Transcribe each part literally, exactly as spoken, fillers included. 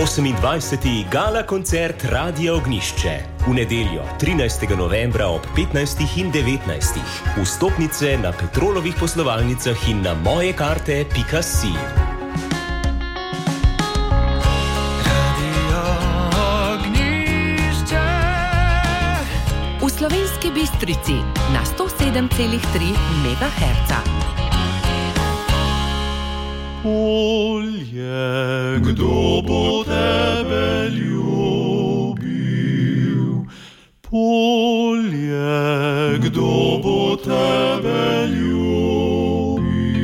osemindvajseti gala koncert Radia Ognjišče. V nedeljo, trinajstega novembra ob petnajstih in devetnajstih. Vstopnice na Petrolovih poslovalnicah in na mojekarte pika si. V Slovenski Bistrici na sto sedem celih tri megaherca. Polje, kdo bo tebe ljubil? Polje, kdo bo tebe ljubil?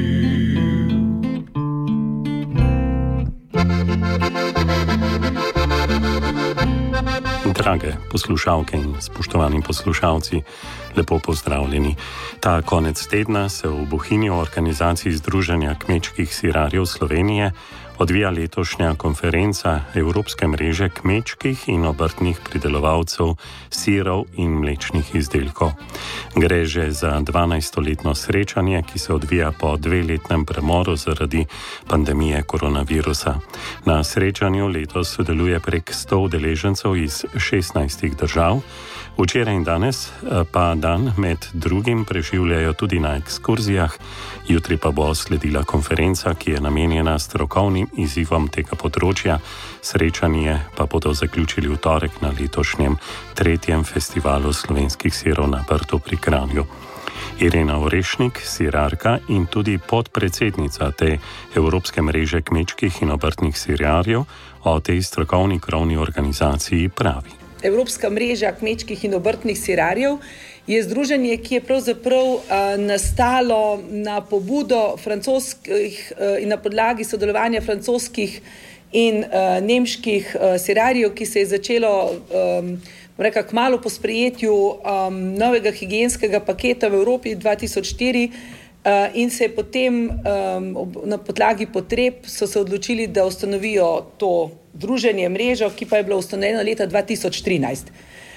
Drage poslušalke in spoštovani poslušalci, lepo pozdravljeni. Ta konec tedna se v Bohinju organizaciji Združenja kmečkih sirarjev Slovenije odvija letošnja konferenca Evropske mreže kmečkih in obrtnih pridelovalcev sirov in mlečnih izdelkov. Gre že za dvanajstoletno srečanje, ki se odvija po dveletnem premoru zaradi pandemije koronavirusa. Na srečanju letos sodeluje prek sto udeležencev iz šestnajstih držav. Včeraj in danes pa dan med drugim preživljajo tudi na ekskurzijah, jutri pa bo sledila konferenca, ki je namenjena strokovnim izzivom tega področja. Srečanje pa bodo zaključili v torek na letošnjem tretjem festivalu slovenskih sirov na Brdu pri Kranju. Irena Orešnik, sirarka in tudi podpredsednica te Evropske mreže kmečkih in obrtnih sirarjev, o tej strokovni krovni organizaciji pravi. Evropska mreža kmečkih in obrtnih sirarjev je združenje, ki je pravzaprav uh, nastalo na pobudo francoskih uh, in na podlagi sodelovanja francoskih in uh, nemških uh, sirarjev, ki se je začelo um, reka, kmalu po sprejetju um, novega higienskega paketa v Evropi dva tisoč štiri uh, in se je potem um, na podlagi potreb so se odločili, da ustanovijo to združenje, mrežo, ki pa je bila ustanovljena leta dva tisoč trinajst.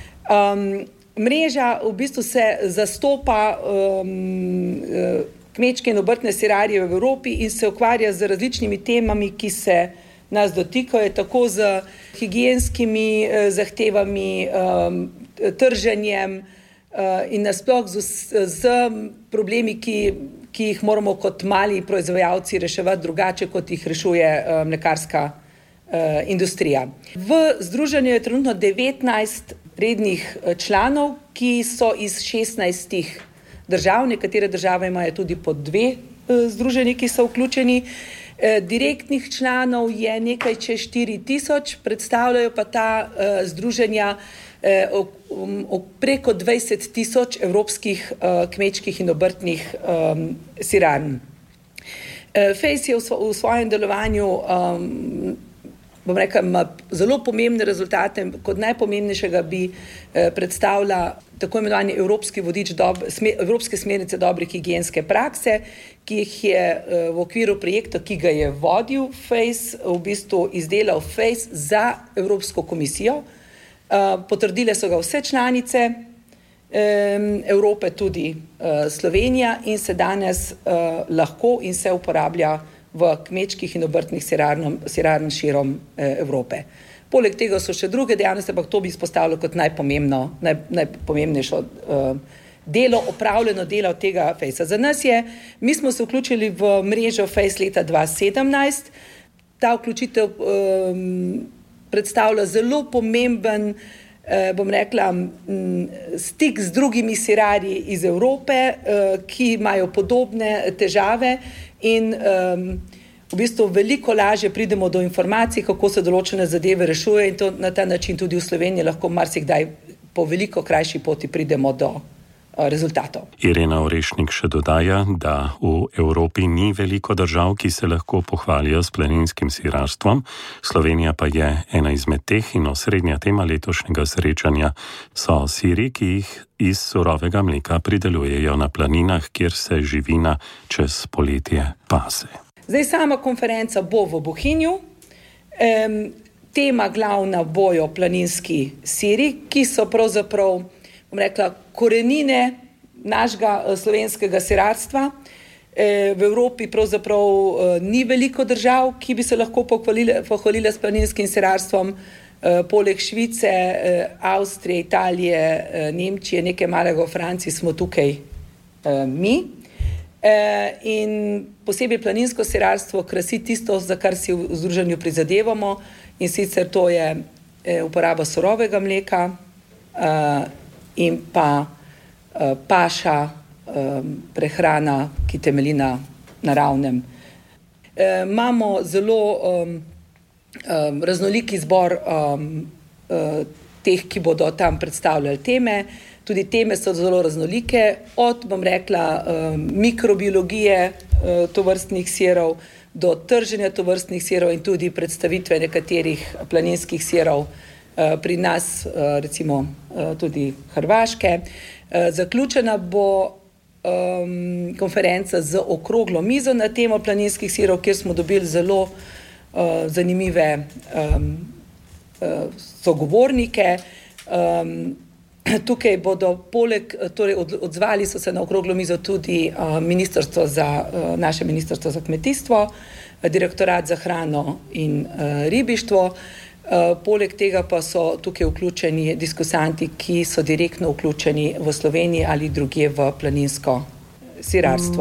Um, mreža v bistvu se zastopa um, kmečke in obrtne sirarje v Evropi in se ukvarja z različnimi temami, ki se nas dotikajo, tako z higienskimi eh, zahtevami, um, trženjem uh, in nasploh z, z problemi, ki, ki jih moramo kot mali proizvajalci reševati drugače, kot jih rešuje uh, mlekarska uh, industrija. V združenju je trenutno devetnajst rednih članov, ki so iz šestnajstih držav, nekatere države imajo tudi po dve uh, združenji, ki so vključeni. Direktnih članov je nekaj čez štiri tisoč, predstavljajo pa ta uh, združenja uh, um, preko dvajset tisoč evropskih uh, kmečkih in obrtnih um, sirarn. Uh, Fejs je v, svo, v svojem delovanju um, bom rekel, ima zelo pomembne rezultate. Kot najpomembnejšega bi eh, predstavlja tako imenovani Evropski vodič dob, sme, Evropske smernice dobre higienske prakse, ki jih je eh, v okviru projekta, ki ga je vodil Fejs, v bistvu izdelal Fejs za Evropsko komisijo. Eh, potrdile so ga vse članice eh, Evrope, tudi eh, Slovenija, in se danes eh, lahko in se uporablja v kmečkih in obrtnih sirarn širom eh, Evrope. Poleg tega so še druge dejavnosti, ampak to bi izpostavilo kot najpomembno, naj, najpomembnejšo eh, delo, opravljeno delo tega Fejsa. Za nas je, mi smo se vključili v mrežo Fejs leta dva tisoč sedemnajst. Ta vključitev eh, predstavlja zelo pomemben, eh, bom rekla, m, stik z drugimi sirarji iz Evrope, eh, ki imajo podobne težave. In um, v bistvu veliko lažje pridemo do informacij, kako se določene zadeve rešuje, in to na ta način tudi v Sloveniji lahko marsikdaj po veliko krajši poti pridemo do uh, rezultatov. Irena Orešnik še dodaja, da v Evropi ni veliko držav, ki se lahko pohvalijo s planinskim sirarstvom. Slovenija pa je ena izmed teh in osrednja tema letošnjega srečanja so siri, ki jih iz surovega mleka pridelujejo na planinah, kjer se živina čez poletje pase. Zdaj sama konferenca bo v Bohinju. Um, tema glavna bojo planinski siri, ki so pravzaprav, bom rekla, korenine našega slovenskega sirarstva. V Evropi pravzaprav ni veliko držav, ki bi se lahko pohvalile, pohvalile s planinskim sirarstvom. Poleg Švice, Avstrije, Italije, Nemčije, nekaj malega v Franciji smo tukaj mi. In posebej planinsko sirarstvo krasi tisto, za kar si v združenju prizadevamo, in sicer to je uporaba surovega mleka in pa paša, prehrana, ki temelji na naravnem. Imamo zelo raznoliki zbor teh, ki bodo tam predstavljali teme. Tudi teme so zelo raznolike, od, bom rekla, mikrobiologije tovrstnih sirov do trženja tovrstnih sirov in tudi predstavitve nekaterih planinskih sirov pri nas, recimo tudi Hrvaške. Zaključena bo Um, konferenca z okroglo mizo na temo planinskih sirov, kjer smo dobili zelo uh, zanimive um, uh, sogovornike. Um, tukaj bodo poleg, torej od, odzvali so se na okroglo mizo tudi uh, ministrstvo za, uh, naše ministrstvo za kmetijstvo, direktorat za hrano in uh, ribištvo. Uh, poleg tega pa so tukaj vključeni diskusanti, ki so direktno vključeni v Sloveniji ali drugje v planinsko sirarstvo.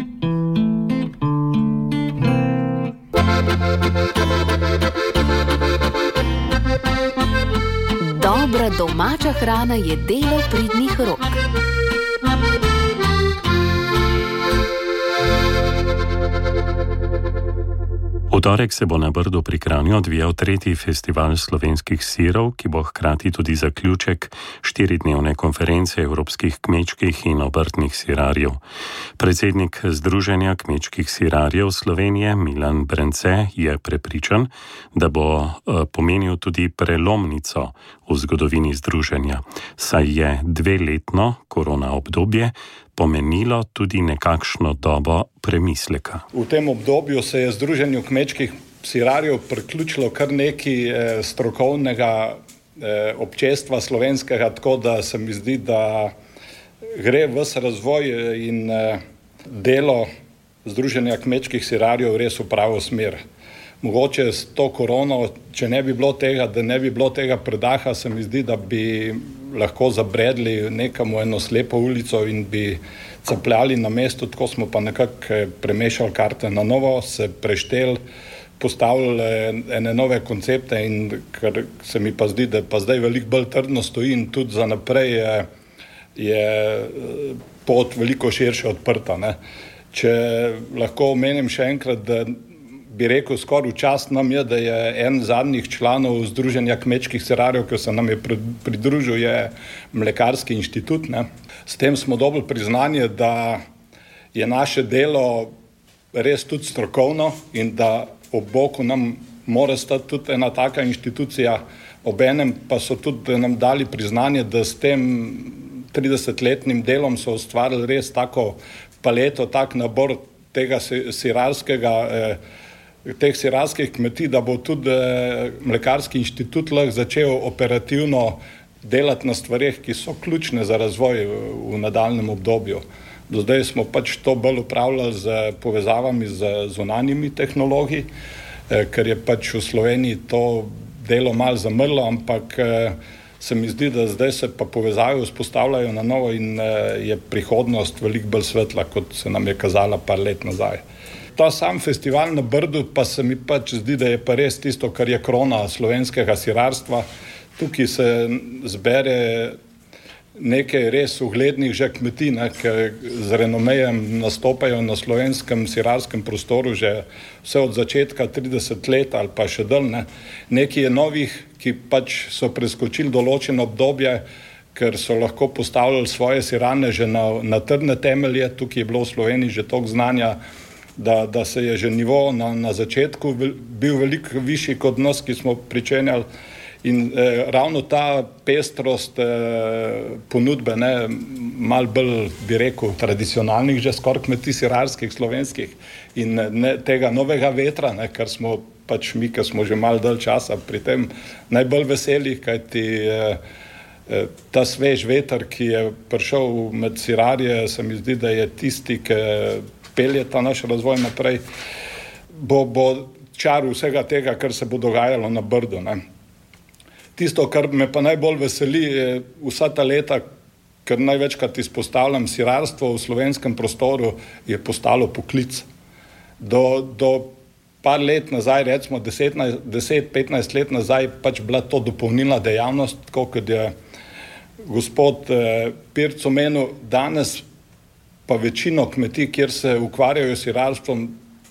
Dobra domača hrana je delo pridnih rok. V torek se bo na Brdu pri Kranju odvijal tretji festival slovenskih sirov, ki bo hkrati tudi zaključek štiridnevne konference evropskih kmečkih in obrtnih sirarjev. Predsednik Združenja kmečkih sirarjev Slovenije Milan Brence je prepričan, da bo pomenil tudi prelomnico v zgodovini združenja, saj je dveletno korona obdobje pomenilo tudi nekakšno dobo premisleka. V tem obdobju se je Združenju kmečkih sirarjev priključilo kar nekaj eh, strokovnega eh, občestva slovenskega, tako da se mi zdi, da gre ves razvoj in eh, delo Združenja kmečkih sirarjev res v pravo smer. Mogoče s to korono, če ne bi bilo tega, da ne bi bilo tega predaha, se mi zdi, da bi lahko zabredli nekam v eno slepo ulico in bi capljali na mestu, tako smo pa nekako premešali karte na novo, se prešteli, postavili ene nove koncepte in kar se mi pa zdi, da pa zdaj veliko bolj trdno stoji in tudi za naprej je, je pot veliko širše odprta. Ne? Če lahko omenim še enkrat, da bi rekel, skoraj v čast nam je, da je en zadnjih članov Združenja kmečkih sirarjev, ki se nam je pridružil, je Mlekarski inštitut. Ne. S tem smo dobili priznanje, da je naše delo res tudi strokovno in da ob boku nam mora stati tudi ena taka inštitucija, obenem pa so tudi nam dali priznanje, da s tem tridesetletnim delom so ustvarili res tako paleto, tak nabor tega sirarskega eh, teh sirarskih kmetij, da bo tudi Mlekarski inštitut lahko začel operativno delati na stvareh, ki so ključne za razvoj v nadaljnjem obdobju. Do zdaj smo pač to bolj upravljali z povezavami z zunanjimi tehnologi, ker je pač v Sloveniji to delo malo zamrlo, ampak se mi zdi, da zdaj se pa povezave vzpostavljajo na novo in je prihodnost veliko bolj svetla, kot se nam je kazala par let nazaj. Ta sam festival na Brdu pa se mi pač zdi, da je pa res tisto, kar je krona slovenskega sirarstva. Tukaj se zbere nekaj res uglednih že kmetij, ne, ki z renomejem nastopajo na slovenskem sirarskem prostoru že vse od začetka trideset let ali pa še dalj. Ne. Nekaj je novih, ki pač so preskočili določeno obdobje, ker so lahko postavljali svoje sirane že na, na trdne temelje. Tukaj je bilo v Sloveniji že toliko znanja, Da, da se je že nivo na, na začetku bil veliko višji kot nas, ki smo pričenjali. In eh, ravno ta pestrost eh, ponudbe, ne, malo bolj, bi rekel, tradicionalnih že skoraj kmetij sirarskih, slovenskih in ne, tega novega vetra, ne, kar smo pač mi, ki smo že malo dalj časa pri tem najbolj veseli, kajti eh, eh, ta svež veter, ki je prišel med sirarje, se mi zdi, da je tisti, ki pelje ta naš razvoj naprej, bo, bo čar vsega tega, kar se bo dogajalo na Brdu, ne. Tisto, kar me pa najbolj veseli, je vsa ta leta, ker največkrat izpostavljam, sirarstvo v slovenskem prostoru je postalo poklic. Do, do par let nazaj, recimo deset petnajst let nazaj, pač bila to dopolnilna dejavnost, tako kot je gospod eh, Pirc omenil. Danes pa večino kmetij, kjer se ukvarjajo s sirarstvom,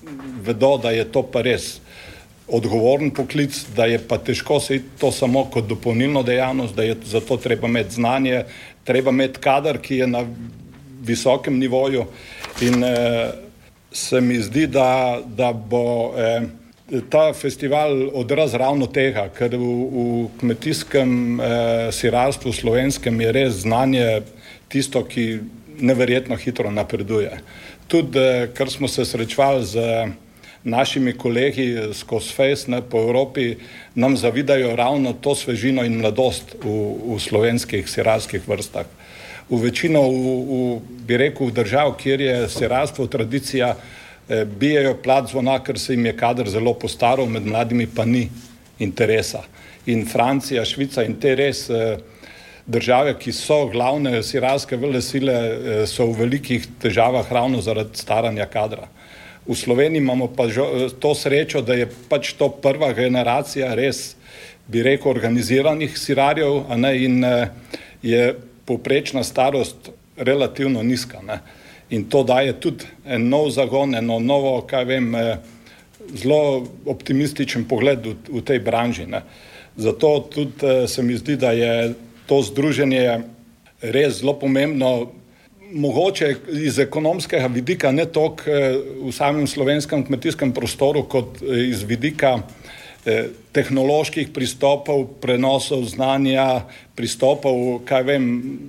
vedo, da je to pa res odgovoren poklic, da je pa težko se iti to samo kot dopolnilno dejavnost, da je zato treba imeti znanje, treba imeti kader, ki je na visokem nivoju in eh, se mi zdi, da, da bo eh, ta festival odraz ravno tega, ker v, v kmetijskem eh, sirarstvu slovenskem je res znanje tisto, ki neverjetno hitro napreduje. Tudi, eh, ker smo se srečevali z našimi kolegi skozi fejs po Evropi, nam zavidajo ravno to svežino in mladost v, v slovenskih sirarskih vrstah. V večino, v, v, bi rekel, v držav, kjer je sirarstvo tradicija, eh, bijejo plat zvona, ker se jim je kader zelo postaral, med mladimi pa ni interesa. In Francija, Švica in te res eh, države, ki so glavne sirarske velesile, eh, so v velikih težavah ravno zaradi staranja kadra. V Sloveniji imamo pa to srečo, da je pač to prva generacija res, bi rekel, organiziranih sirarjev, a ne, in eh, je povprečna starost relativno nizka, ne. In to daje tudi en nov zagon, eno novo, kaj vem, eh, zelo optimističen pogled v, v tej branži, ne. Zato tudi eh, se mi zdi, da je to združenje res zelo pomembno, mogoče iz ekonomskega vidika, ne toliko eh, v samem slovenskem kmetijskem prostoru, kot eh, iz vidika eh, tehnoloških pristopov, prenosov znanja, pristopov, kaj vem,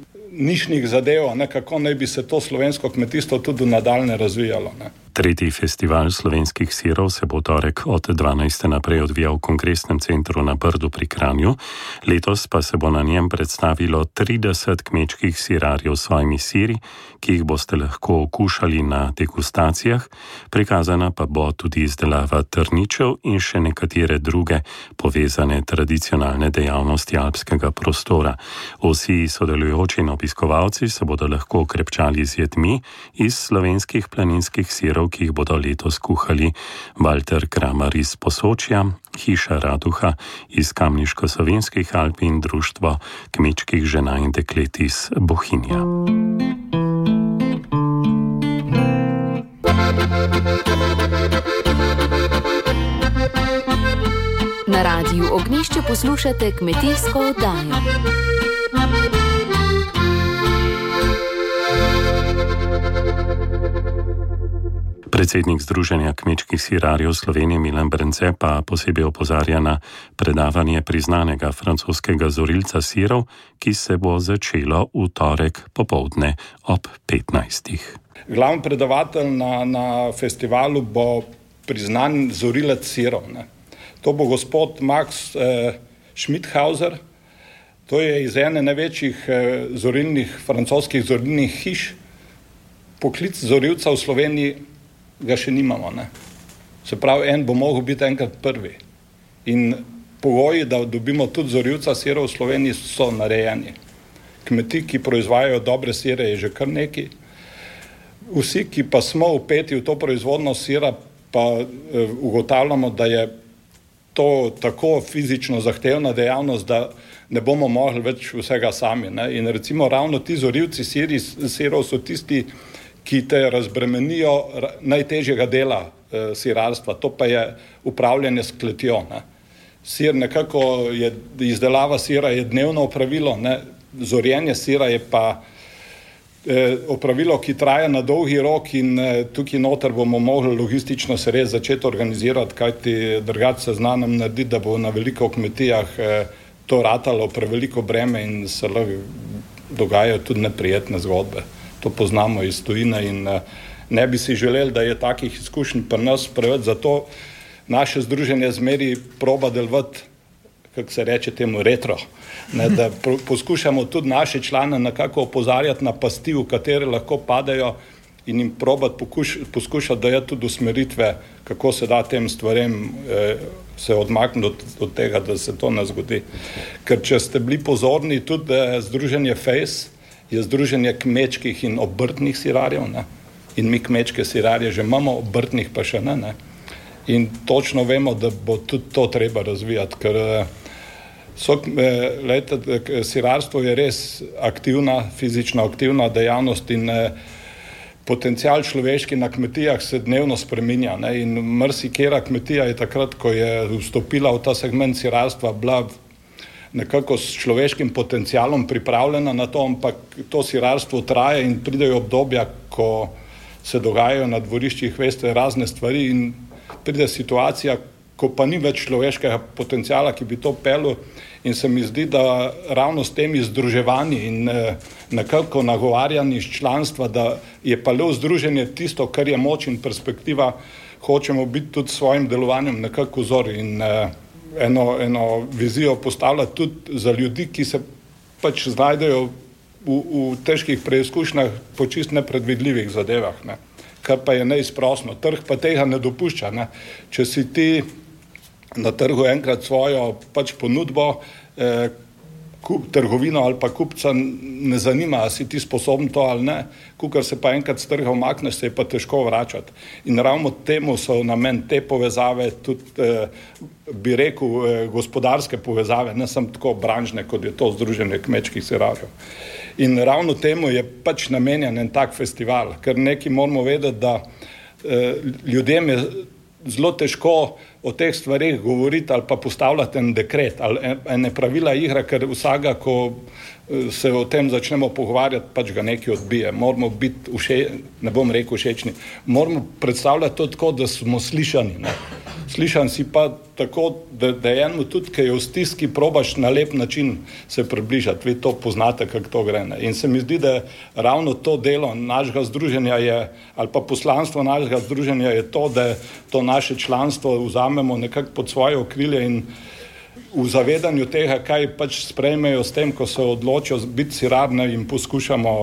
nišnih zadev, ne, kako naj bi se to slovensko kmetijstvo tudi nadaljne razvijalo, ne. Tretji festival slovenskih sirov se bo torek od dvanajste naprej odvijal v Kongresnem centru na Brdu pri Kranju. Letos pa se bo na njem predstavilo trideset kmečkih sirarjev s svojimi siri, ki jih boste lahko okušali na degustacijah. Prikazana pa bo tudi izdelava trničev in še nekatere druge povezane tradicionalne dejavnosti alpskega prostora. Vsi sodelujoči in obiskovalci se bodo lahko krepčali z jedmi iz slovenskih planinskih sirov, ki jih bodo letos kuhali Walter Kramer iz Posočja, Hiša Raduha iz Kamniško-Savinjskih Alp in Društvo kmečkih žena in deklet iz Bohinja. Na Radiu Ognjišče poslušate kmetijsko oddajo. Predsednik Združenja kmečkih sirarjev Slovenije Milan Brence pa posebej opozarja na predavanje priznanega francoskega zorilca sirov, ki se bo začelo v torek popoldne ob petnajstih. Glavni predavatelj na, na festivalu bo priznan zorilec sirov, ne. To bo gospod Max eh, Schmidhauser. To je iz ene največjih eh, zorilnih, francoskih zorilnih hiš. Poklic zorilca v Sloveniji ga še nimamo, ne. Se pravi, en bo mogel biti enkrat prvi. In pogoji, da dobimo tudi zorilca sirov v Sloveniji, so narejeni. Kmetij, ki proizvajajo dobre sire, je že kar neki. Vsi, ki pa smo vpeti v to proizvodno sira, pa eh, ugotavljamo, da je to tako fizično zahtevna dejavnost, da ne bomo mogli več vsega sami, ne. In recimo ravno ti zorilci siri, sirov so tisti, ki te razbremenijo najtežjega dela eh, sirarstva, to pa je upravljanje s kletjo, ne. Sir nekako je, izdelava sira je dnevno opravilo, ne. Zorjenje sira je pa eh, opravilo, ki traja na dolgi rok in eh, tukaj noter bomo mogli logistično se res začeti organizirati, kajti drugače se zna nam narediti, da bo na veliko kmetijah eh, to ratalo preveliko breme in se lahko dogajajo tudi neprijetne zgodbe. To poznamo iz tujine in ne bi si želeli, da je takih izkušenj pri nas preveč, zato naše združenje zmeri proba delovati, kako se reče temu, retro, ne, da poskušamo tudi naše člane nekako opozarjati na pasti, v katere lahko padajo, in jim probati pokuš, poskušati dajati tudi usmeritve, kako se da tem stvarem eh, se odmakniti od, od tega, da se to ne zgodi. Ker če ste bili pozorni, tudi eh, združenje Face je združenje kmečkih in obrtnih sirarjev, ne? In mi kmečke sirarje že imamo, obrtnih pa še ne, ne? In točno vemo, da bo tudi to treba razvijati, ker so, lejte, sirarstvo je res aktivna, fizično aktivna dejavnost in potencial človeški na kmetijah se dnevno spreminja, ne? In marsikera kmetija je takrat, ko je vstopila v ta segment sirarstva, bila nekako s človeškim potencialom pripravljena na to, ampak to sirarstvo traje in pridejo obdobja, ko se dogajajo na dvoriščih, veste, razne stvari in pride situacija, ko pa ni več človeškega potenciala, ki bi to pelil, in se mi zdi, da ravno s temi združevanji in eh, nekako nagovarjanji iz članstva, da je pa le združenje tisto, kar je moč in perspektiva, hočemo biti tudi s svojim delovanjem nekako vzor in eh, eno, eno vizijo postavljati tudi za ljudi, ki se pač znajdejo v, v težkih preizkušnjah po čist nepredvidljivih zadevah, ne? Kar pa je neizprosno. Trg pa tega ne dopušča, ne? Če si ti na trgu enkrat svojo pač ponudbo, eh, kup, trgovino ali pa kupca ne zanima, a si ti sposoben to ali ne, kukor se pa enkrat z trga umakneš, se je pa težko vračati. In ravno temu so namen te povezave, tudi eh, bi rekel eh, gospodarske povezave, ne samo tako branžne, kot je to združenje kmečkih sirarjev. In ravno temu je pač namenjen en tak festival, ker nekaj moramo vedeti, da eh, ljudem je zelo težko o teh stvarih govoriti ali pa postavljati en dekret ali ene pravila igre, ker vsaka, ko se o tem začnemo pogovarjati, pač ga nekaj odbije. Moramo biti, vše, ne bom rekel všečni, moramo predstavljati to tako, da smo slišani, ne? Slišan si pa tako, da, da je eno tudi, ki je v stiski, probaš na lep način se približati. Vi to poznate, kako to gre, ne? In se mi zdi, da ravno to delo našega združenja je, ali pa poslanstvo našega združenja je to, da to naše članstvo vzamemo nekako pod svoje okrilje in v zavedanju tega, kaj pač sprejmejo s tem, ko se odločijo biti sirarne in poskušamo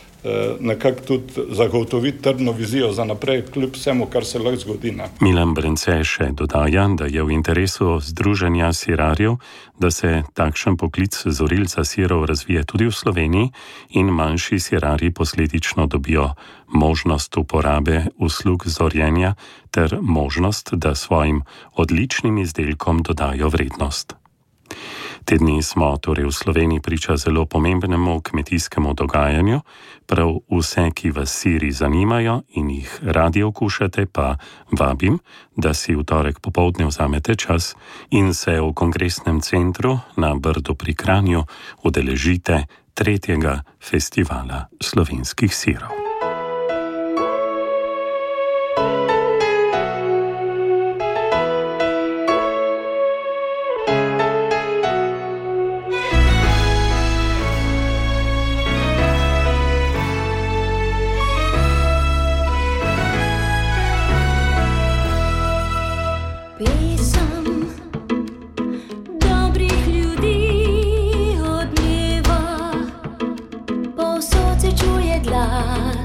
nekako tudi zagotoviti trdno vizijo za naprej, kljub vsemu, kar se lahko zgodi. Ne? Milan Brence še dodaja, da je v interesu združenja sirarjev, da se takšen poklic zorilca sirov razvije tudi v Sloveniji in manjši sirarji posledično dobijo možnost uporabe uslug zorjenja ter možnost, da svojim odličnim izdelkom dodajo vrednost. Te dni smo torej v Sloveniji priča zelo pomembnemu kmetijskemu dogajanju, prav vse, ki vas siri zanimajo in jih radi okušate, pa vabim, da si v torek popoldne vzamete čas in se v kongresnem centru na Brdu pri Kranju udeležite tretjega festivala slovenskih sirov. Glas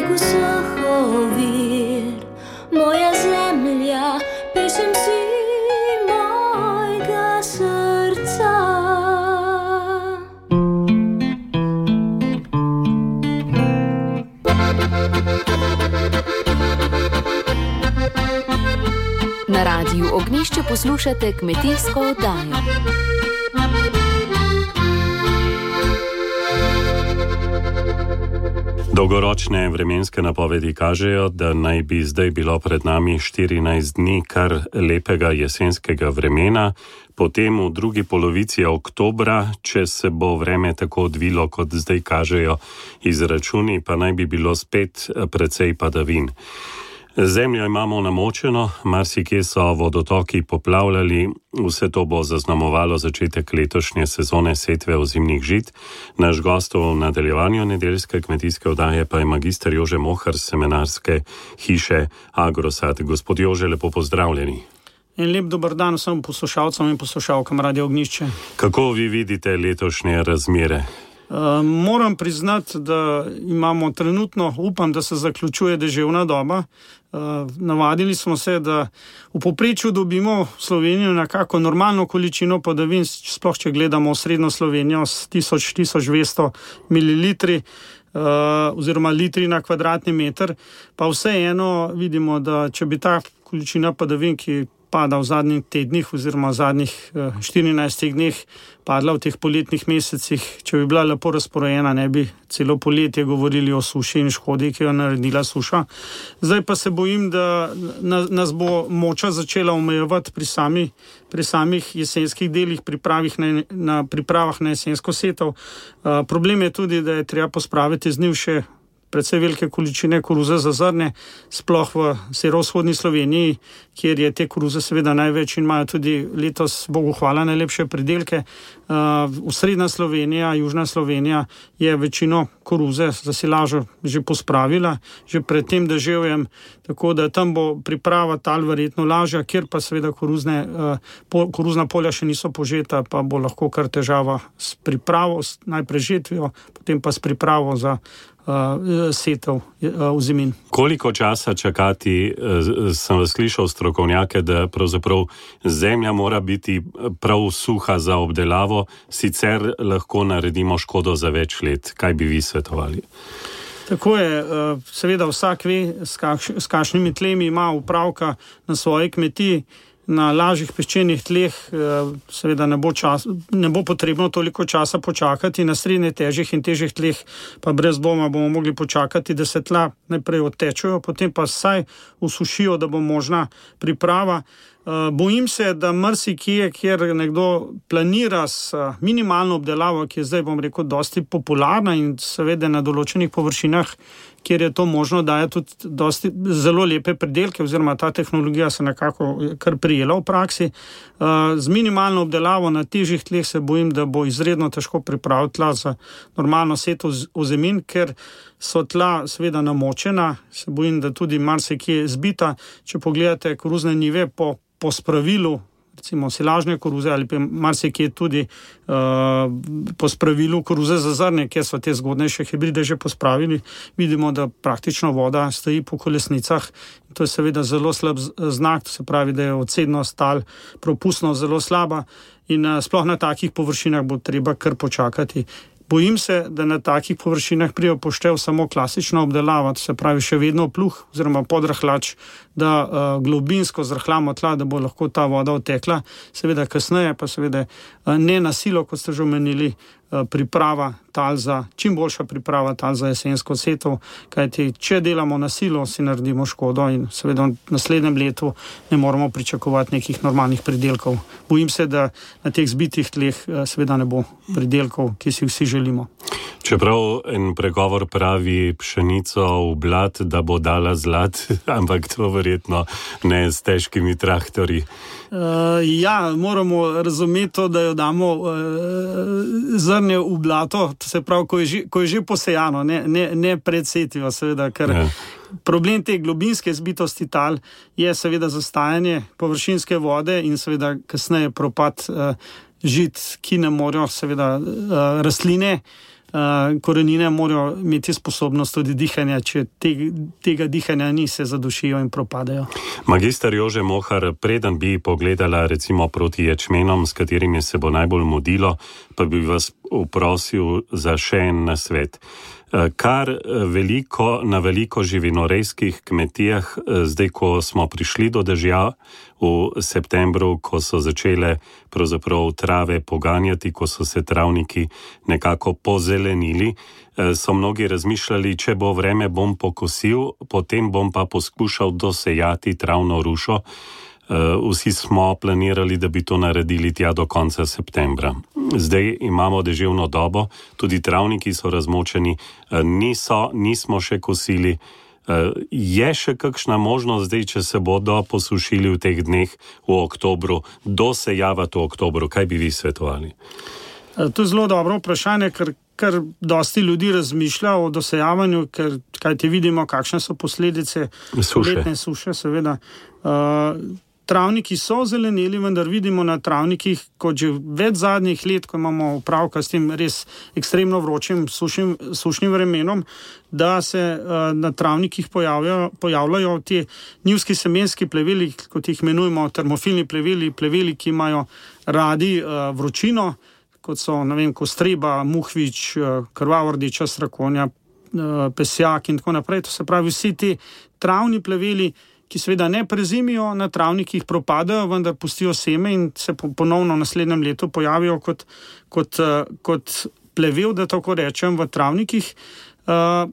prek vseh ovir, moja zemlja, pesem si mojega srca. Na Radiu Ognjišče poslušate kmetijsko oddajo. Dolgoročne vremenske napovedi kažejo, da naj bi zdaj bilo pred nami štirinajst dni kar lepega jesenskega vremena, potem v drugi polovici oktobra, če se bo vreme tako odvilo, kot zdaj kažejo izračuni, pa naj bi bilo spet precej padavin. Zemljo imamo namočeno, marsikje so vodotoki poplavljali, vse to bo zaznamovalo začetek letošnje sezone setve ozimnih žit. Naš gost v nadaljevanju nedeljske kmetijske oddaje pa je magister Jože Mohar z semenarske hiše Agrosad. Gospod Jože, lepo pozdravljeni. In lep dober dan vsem poslušalcem in poslušalkam Radio Ognjišče. Kako vi vidite letošnje razmere? Uh, moram priznati, da imamo trenutno, upam, da se zaključuje deževna doba. Uh, navadili smo se, da v povprečju dobimo v Slovenijo nekako normalno količino padavin, sploh če gledamo srednjo Slovenijo s tisoč do tisoč dvesto mililitri uh, oziroma litri na kvadratni meter, pa vseeno vidimo, da če bi ta količina padavin, ki pada v zadnjih tednih oziroma v zadnjih štirinajstih dneh, padla v teh poletnih mesecih, če bi bila lepo razporejena, ne bi celo poletje govorili o suši in škodi, ki jo naredila suša. Zdaj pa se bojim, da nas bo moča začela omejevati pri, sami, pri samih jesenskih delih, pripravih na, na pripravah na jesensko setev. Uh, problem je tudi, da je treba pospraviti z njiv še predvsej velike količine koruze za zrnje, sploh v severovzhodni Sloveniji, kjer je te koruze seveda največ in imajo tudi letos, Bogu hvala, najlepše pridelke. V srednja Slovenija, južna Slovenija je večino koruze za silažo že pospravila, že pred tem deževjem, tako da tam bo priprava tal verjetno lažja, kjer pa seveda koruzne, koruzna polja še niso požeta, pa bo lahko kar težava s pripravo, najprej žetvijo, potem pa s pripravo za Uh, setev uh, v zimin. Koliko časa čakati, uh, sem vas slišal strokovnjake, da pravzaprav zemlja mora biti prav suha za obdelavo, sicer lahko naredimo škodo za več let. Kaj bi vi svetovali? Tako je, uh, seveda vsak ve, s, kakš, s kakšnimi tlemi ima upravka na svoji kmetiji. Na lažjih peščenih tleh seveda ne bo, čas, ne bo potrebno toliko časa počakati, na srednje težjih in težjih tleh pa brez dvoma bomo mogli počakati, da se tla najprej odtečejo, potem pa vsaj usušijo, da bo možna priprava. Bojim se, da marsikje, kjer nekdo planira s minimalno obdelavo, ki je zdaj, bom rekel, dosti popularna in seveda na določenih površinah, kjer je to možno, daje tudi dosti zelo lepe pridelke, oziroma ta tehnologija se nekako kar prijela v praksi. Z minimalno obdelavo na težjih tleh se bojim, da bo izredno težko pripraviti tla za normalno setev ozemin, ker so tla seveda namočena, se bojim, da tudi marsikje zbita. Če pogledate koruzne njive po po spravilu, recimo silažne koruze ali pa marsikje tudi uh, po spravilu koruze za zrnje, kjer so te zgodnejše hibride že pospravili, vidimo, da praktično voda stoji po kolesnicah. To je seveda zelo slab znak, to se pravi, da je odsednost tal, propustnost zelo slaba in uh, sploh na takih površinah bo treba kar počakati. Bojim se, da na takih površinah prije upoštev samo klasična obdelava, to se pravi še vedno pluh oziroma podrahlač, da uh, globinsko zrahljamo tla, da bo lahko ta voda odtekla. Seveda kasneje pa seveda uh, ne na silo, kot ste že omenili, uh, priprava tal za, čim boljša priprava tal za jesensko setev, kajti če delamo na silo, si naredimo škodo in seveda v naslednjem letu ne moramo pričakovati nekih normalnih pridelkov. Bojim se, da na teh zbitih tleh uh, seveda ne bo pridelkov, ki si vsi želimo. Čeprav en pregovor pravi pšenico v blad, da bo dala zlat, ampak to verjetno ne s težkimi traktorji. Uh, ja, moramo razumeti to, da jo damo uh, zrnje v blato, to se pravi, ko je že, ko je že posejano, ne, ne, ne pred setvijo, seveda, ker ja. Problem te globinske zbitosti tal je seveda zastajanje površinske vode in seveda kasneje propad uh, žit, ki ne morajo seveda uh, rastline uh, korenine morajo imeti sposobnost tudi dihanja, če te, tega dihanja ni, se zadušijo in propadajo. Magister Jože Mohar, preden bi pogledala recimo proti ječmenom, s katerimi se bo najbolj mudilo, pa bi vas uprosil za še en nasvet. Kar veliko, na veliko živinorejskih kmetijah, zdaj, ko smo prišli do dežja v septembru, ko so začele pravzaprav trave poganjati, ko so se travniki nekako pozelenili, so mnogi razmišljali, če bo vreme, bom pokosil, potem bom pa poskušal dosejati travno rušo. Vsi smo planirali, da bi to naredili tja do konca septembra. Zdaj imamo deževno dobo, tudi travniki so razmočeni, niso, nismo še kosili. Je še kakšna možnost zdaj, če se bodo posušili v teh dneh v oktobru, dosejavati v oktobru? Kaj bi vi svetovali? To je zelo dobro vprašanje, ker, ker dosti ljudi razmišlja o dosejavanju, ker kaj ti vidimo, kakšne so posledice suše. Letne suše, seveda. Uh, Travniki so zeleneli, vendar vidimo na travnikih, kot že več zadnjih let, ko imamo opravka s tem res ekstremno vročim, sušnim, sušnim vremenom, da se uh, na travnikih pojavljajo, pojavljajo ti njivski semenski pleveli, kot jih imenujemo termofilni pleveli, pleveli, ki imajo radi uh, vročino, kot so, ne vem, kostreba, muhvič, uh, krvava rdeča srakonja, uh, pesjak in tako naprej. To se pravi, vsi ti travni pleveli, ki seveda ne prezimijo na travnikih, propadajo, vendar pustijo seme in se ponovno v naslednjem letu pojavijo kot, kot, kot plevel, da tako rečem, v travnikih. Uh,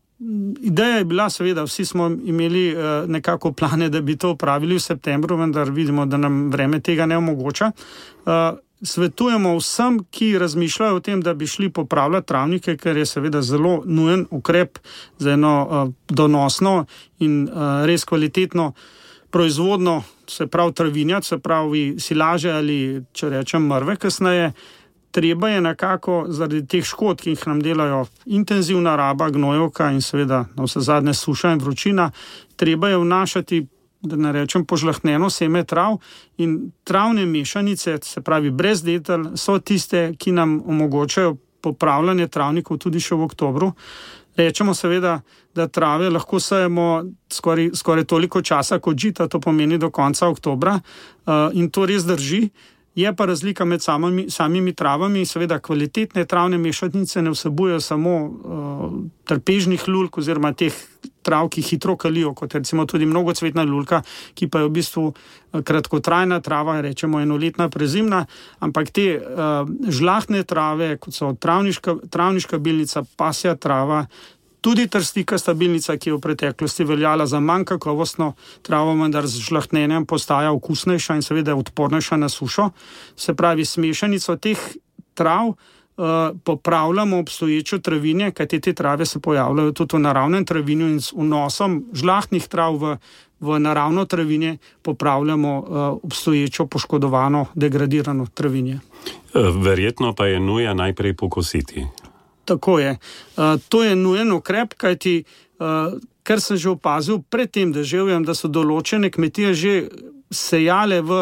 ideja je bila, seveda, vsi smo imeli uh, nekako plane, da bi to opravili v septembru, vendar vidimo, da nam vreme tega ne omogoča. Uh, Svetujemo vsem, ki razmišljajo o tem, da bi šli popravljati travnike, ker je seveda zelo nujen ukrep za eno uh, donosno in uh, res kvalitetno proizvodno, se pravi travinjat, se pravi silaže ali, če rečem, mrve kasneje. Treba je nekako zaradi teh škod, ki jih nam delajo intenzivna raba, gnojevka in seveda na vse zadnje suša in vročina, treba je vnašati, da ne rečem, požlahtneno seme trav in travne mešanice, se pravi brez detelj, so tiste, ki nam omogočajo popravljanje travnikov tudi še v oktobru. Rečemo seveda, da trave lahko sejemo skoraj, skoraj toliko časa kot žita, to pomeni do konca oktobra, uh, in to res drži. Je pa razlika med samimi, samimi travami, seveda kvalitetne travne mešanice ne vsebujejo samo uh, trpežnih lulk oziroma teh trav, ki hitro kalijo, kot recimo tudi mnogocvetna lulka, ki pa je v bistvu kratkotrajna trava, rečemo enoletna prezimna, ampak te uh, žlahtne trave, kot so travniška, travniška bilnica, pasja trava, tudi trstika stabilnica, ki je v preteklosti veljala za manj kakovostno travo, vendar z žlahtnenjem postaja okusnejša in seveda odpornejša na sušo. Se pravi, s mešanico teh trav uh, popravljamo obstoječo travinje, kajti te trave se pojavljajo tudi v naravnem travinju in s vnosom žlahtnih trav v, v naravno travinje popravljamo uh, obstoječo poškodovano, degradirano travinje. Verjetno pa je nuja najprej pokositi. Tako je. Uh, to je nujen ukrep, kajti, uh, ker sem že opazil pred tem deževjem, da so določene kmetije že sejale v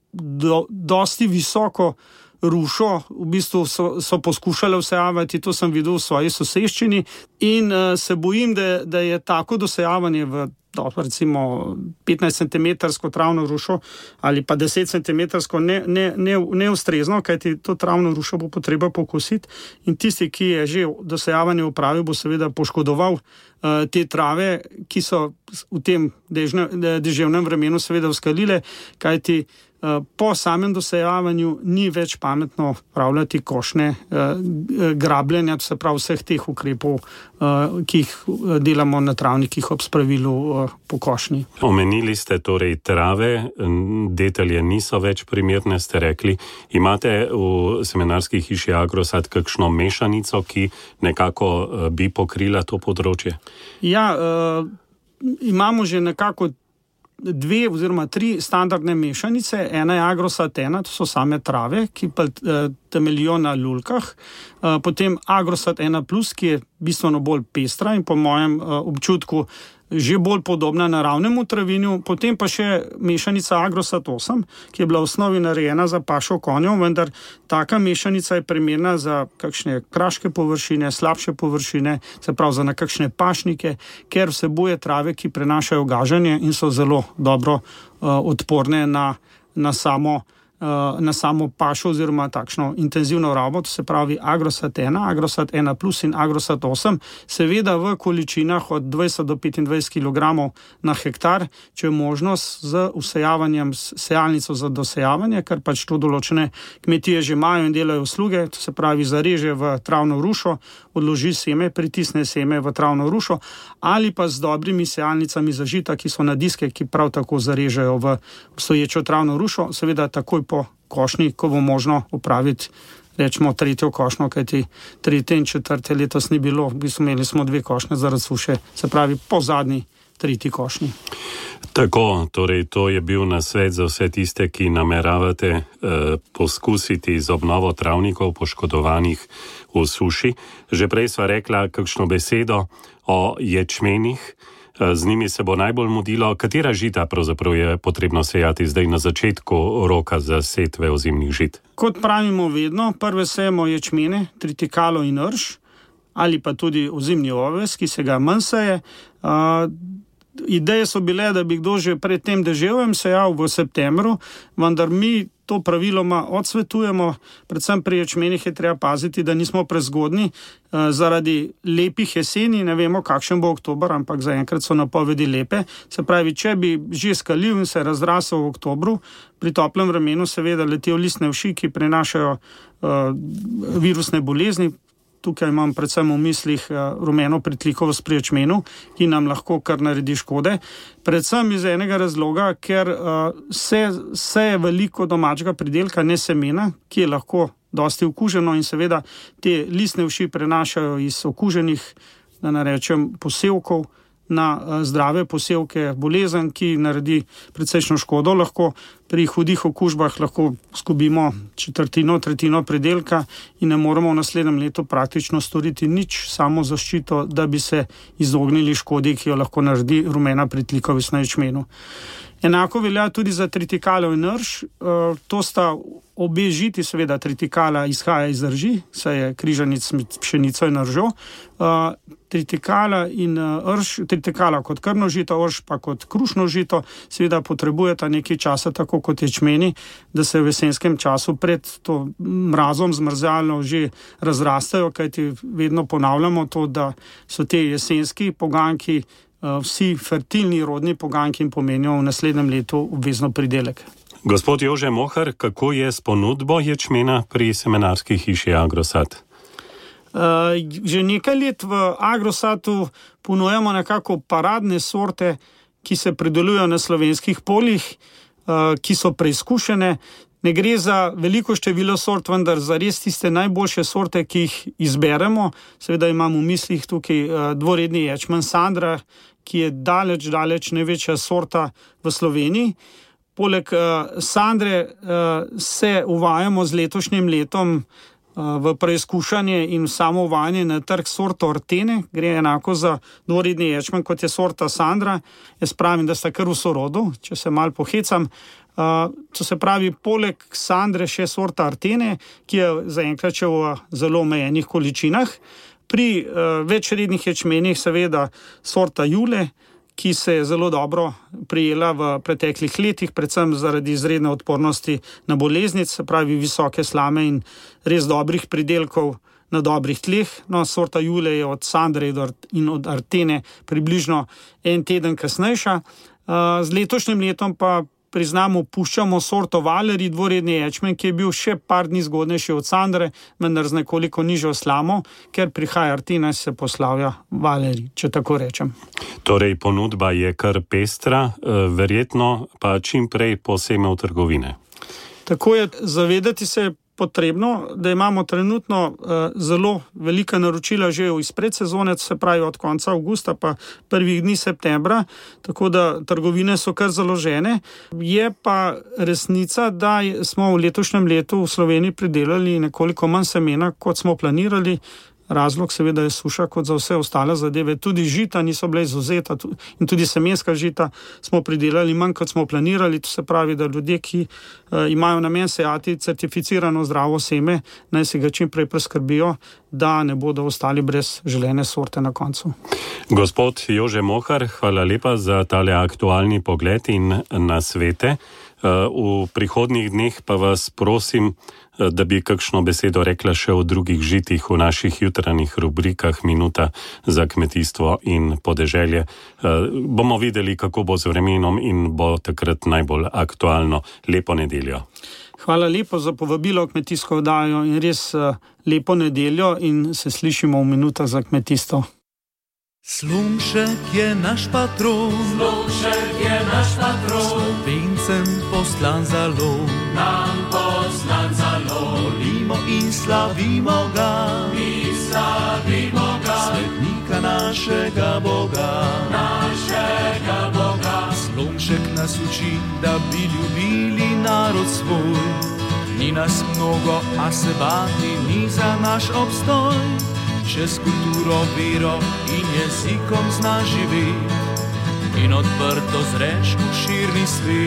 do, dosti visoko rušo, v bistvu so, so poskušale vsejavati, to sem videl v svoji soseščini in uh, se bojim, da, da je tako dosejavanje v do, recimo petnajst centimetrsko travno rušo ali pa deset centimetrsko ne, ne, ne, neustrezno, kajti to travno rušo bo potreba pokositi in tisti, ki je že dosejavanje upravil, bo seveda poškodoval uh, te trave, ki so v tem dežne, deževnem vremenu seveda vzkalile, kajti po samem dosejavanju ni več pametno pravljati košnje, grabljenja, se pravi vseh teh ukrepov, ki jih delamo na travnikih ob spravilu po košnji. Omenili ste torej trave, detelje niso več primerne, ste rekli. Imate v semenarski hiši Agrosad kakšno mešanico, ki nekako bi pokrila to področje? Ja, imamo že nekako dve oziroma tri standardne mešanice. Ena je Agrosad ena, to so same trave, ki pa temeljijo na lulkah. Potem Agrosad ena plus, ki je bistveno bolj pestra in po mojem občutku že bolj podobna naravnemu travinju, potem pa še mešanica Agrosat osem, ki je bila v osnovi narejena za pašo konjev, vendar taka mešanica je primerna za kakšne kraške površine, slabše površine, se pravi za nekakšne pašnike, ker vsebuje trave, ki prenašajo gaženje in so zelo dobro uh, odporne na, na samo na samo pašo oziroma takšno intenzivno rabo, to se pravi Agrosat ena, Agrosat ena plus in Agrosat osem, seveda v količinah od dvajset do petindvajset kilogramov na hektar, če je možnost z usejavanjem, s sejalnico za dosejavanje, kar pač to določene kmetije že imajo in delajo usluge, to se pravi zareže v travno rušo, odloži seme, pritisne seme v travno rušo, ali pa z dobrimi sejalnicami za žita, ki so na diske, ki prav tako zarežejo v obstoječo travno rušo, seveda takoj po košnji, ko bo možno opraviti, rečemo, tretjo košnjo, kajti tretje in četrte letos ni bilo, v bistvu imeli smo dve košnje zaradi suše, se pravi po zadnji tretji košnji. Tako, torej to je bil nasvet za vse tiste, ki nameravate eh, poskusiti z obnovo travnikov poškodovanih v suši. Že prej sva rekla kakšno besedo o ječmenih. Z njimi se bo najbolj mudilo. Katera žita pravzaprav je potrebno sejati zdaj na začetku roka za setve ozimnih žit? Kot pravimo vedno, prve sejemo ječmene, tritikalo in rž, ali pa tudi ozimni oves, ki se ga manj seje. Uh, ideje so bile, da bi kdo že pred tem deževjem sejal v septembru, vendar mi to praviloma odsvetujemo, predvsem pri ječmenih je treba paziti, da nismo prezgodni, uh, zaradi lepih jeseni, ne vemo kakšen bo oktober, ampak zaenkrat so napovedi lepe, se pravi, če bi že skalil in se razrasel v oktobru, pri toplem vremenu seveda letijo listne uši, ki prenašajo uh, virusne bolezni. Tukaj imam predvsem v mislih rumeno pritlikovost pri ječmenu, ki nam lahko kar naredi škode. Predvsem iz enega razloga, ker se, se je veliko domačega pridelka, ne semena, ki je lahko dosti okuženo in seveda te listne uši prenašajo iz okuženih, da ne rečem, posevkov na zdrave posevke bolezen, ki naredi precejšno škodo. Lahko pri hudih okužbah lahko skubimo četrtino, tretjino pridelka in ne moremo v naslednjem letu praktično storiti nič, samo zaščito, da bi se izognili škodi, ki jo lahko naredi rumena pritlikovost na ječmenu. Enako velja tudi za tritikalo in rž. To sta obe žiti, seveda tritikala izhaja iz rži, saj je križanic med pšenico in ržo. Tritikala in rž, tritikala kot krmno žito, rž pa kot krušno žito, seveda potrebujeta nekaj časa, tako kot ječmeni, da se v jesenskem času pred to mrazom zmrzalno že razrastajo, kajti vedno ponavljamo to, da so te jesenski poganjki vsi fertilni rodni poganjki in pomenijo v naslednjem letu obvezno pridelek. Gospod Jože Mohar, kako je s ponudbo ječmena pri semenarski hiši Agrosat? Uh, že nekaj let v Agrosatu ponujamo nekako paradne sorte, ki se pridelujejo na slovenskih poljih, uh, ki so preizkušene. Ne gre za veliko število sort, vendar za res tiste najboljše sorte, ki jih izberemo. Seveda imam v mislih tukaj uh, dvoredni ječmen Sandra, ki je daleč, daleč največja sorta v Sloveniji. Poleg uh, Sandre uh, se uvajamo z letošnjim letom uh, v preizkušanje in samo uvajanje na trg sorto Artene. Gre enako za dvoredni ječmen, kot je sorta Sandra. Jaz pravim, da sta kar v sorodu, če se mal pohecam. Uh, to se pravi, poleg Sandre še sorta Artene, ki je zaenkrat še v zelo omejenih količinah. Pri uh, večrednih ječmenih seveda sorta Jule, ki se je zelo dobro prijela v preteklih letih, predvsem zaradi izredne odpornosti na boleznic, se pravi visoke slame in res dobrih pridelkov na dobrih tleh. No, sorta Jule je od Sandre in od Artene približno en teden kasnejša. Uh, z letošnjim letom pa priznamo, puščamo sorto Valeri, dvoredni ječmen, ki je bil še par dni zgodnejši od Sandre, vendar z nekoliko nižjo slamo, ker prihaja Artena in se poslavlja Valeri, če tako rečem. Torej, ponudba je kar pestra, verjetno pa čim prej poseme v trgovine. Tako je, zavedati se potrebno, da imamo trenutno uh, zelo velika naročila že iz predsezone, se pravi od konca avgusta pa prvih dni septembra, tako da trgovine so kar založene. Je pa resnica, da smo v letošnjem letu v Sloveniji pridelali nekoliko manj semena, kot smo planirali. Razlog seveda je suša, kot za vse ostale zadeve. Tudi žita niso bile izvzeta in tudi semenska žita smo pridelali manj, kot smo planirali. To se pravi, da ljudje, ki uh, imajo namen sejati certificirano zdravo seme, naj se ga čim prej preskrbijo, da ne bodo ostali brez želene sorte na koncu. Gospod Jože Mohar, hvala lepa za tale aktualni pogled in nasvete. V prihodnjih dneh pa vas prosim, da bi kakšno besedo rekla še o drugih žitih v naših jutranjih rubrikah Minuta za kmetijstvo in podeželje. Bomo videli, kako bo z vremenom in bo takrat najbolj aktualno. Lepo nedeljo. Hvala lepo za povabilo v kmetijsko oddajo in res lepo nedeljo in se slišimo v Minutah za kmetijstvo. Slomšek je naš patron, Slomšek je naš patron, Slovencem poslan zalog, nam poslan zalog. Molimo in slavimo ga, mi slavimo ga, svetnika našega Boga, našega Boga. Slomšek nas uči, da bi ljubili narod svoj, ni nas mnogo, a se bati ni za naš obstoj. Še s kulturo, vero in jezikom zna živeti in odprto zreš v širni